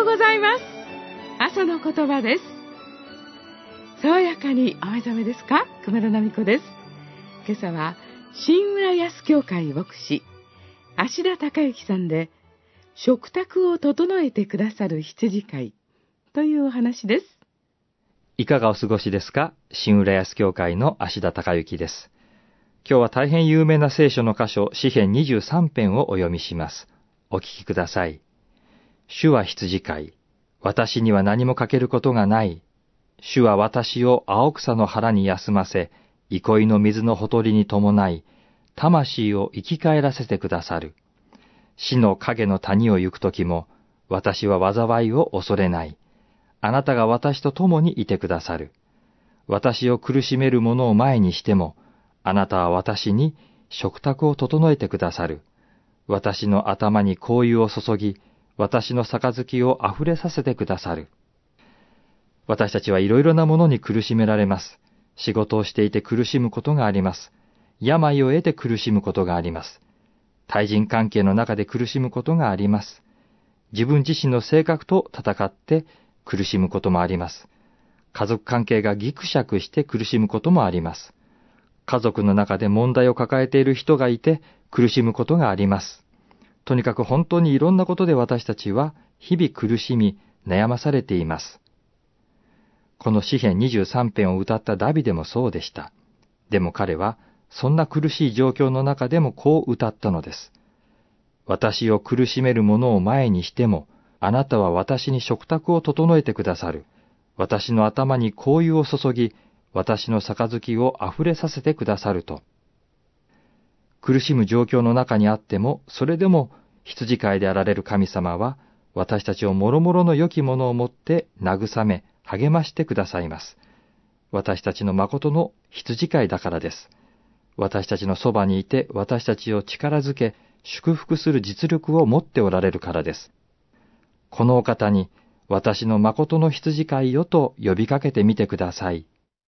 うございます。朝の言葉です。爽やかにお目覚めですか？熊田奈美子です。今朝は新浦安教会牧師芦田孝之さんで、食卓を整えてくださる羊飼いというお話です。 いかがお過ごしですか？新浦安教会の芦田孝之です。今日は大変有名な聖書の箇所、詩編23編をお読みします。お聞きください。主は羊飼い。私には何も欠けることがない。主は私を青草の腹に休ませ、憩いの水のほとりに伴い、魂を生き返らせてくださる。死の影の谷を行くときも、私は災いを恐れない。あなたが私と共にいてくださる。私を苦しめる者を前にしても、あなたは私に食卓を整えてくださる。私の頭に香油を注ぎ、私の杯をあふれさせてくださる。私たちはいろいろなものに苦しめられます。仕事をしていて苦しむことがあります。病を得て苦しむことがあります。対人関係の中で苦しむことがあります。自分自身の性格と戦って苦しむこともあります。家族関係がギクシャクして苦しむこともあります。家族の中で問題を抱えている人がいて苦しむことがあります。とにかく本当にいろんなことで私たちは日々苦しみ悩まされています。この詩編23編を歌ったダビデもそうでした。でも彼はそんな苦しい状況の中でもこう歌ったのです。私を苦しめる者を前にしても、あなたは私に食卓を整えてくださる。私の頭に香油を注ぎ、私の杯をあふれさせてくださると。苦しむ状況の中にあっても、それでも羊飼いであられる神様は、私たちを諸々の良きものをもって慰め、励ましてくださいます。私たちの誠の羊飼いだからです。私たちのそばにいて、私たちを力づけ、祝福する実力を持っておられるからです。このお方に、私の誠の羊飼いよと呼びかけてみてください。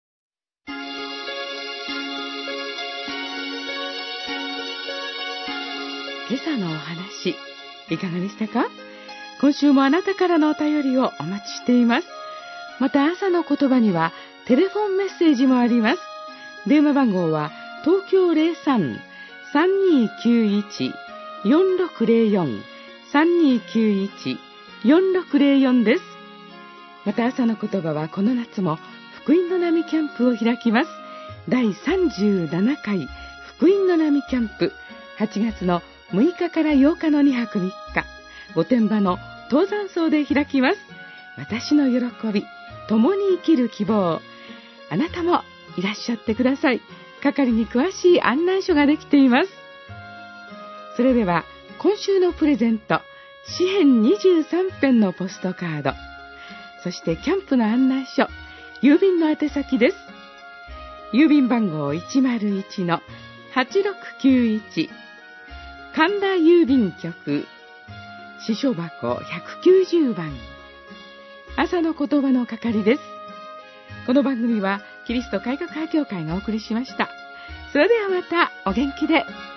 今朝のお話、いかがでしたか？今週もあなたからのお便りをお待ちしています。また朝の言葉にはテレフォンメッセージもあります。電話番号は東京 03-3291-4604 3291-4604 です。また朝の言葉はこの夏も福音の波キャンプを開きます。第37回福音の波キャンプ、8月の6日から8日の2泊3日、御殿場の登山荘で開きます。私の喜び、共に生きる希望。あなたもいらっしゃってください。係に詳しい案内書ができています。それでは今週のプレゼント、詩編23編のポストカード、そしてキャンプの案内書、郵便の宛先です。郵便番号 101-8691、神田郵便局、支所箱190番。朝の言葉の係です。この番組はキリスト改革派教会がお送りしました。それではまたお元気で。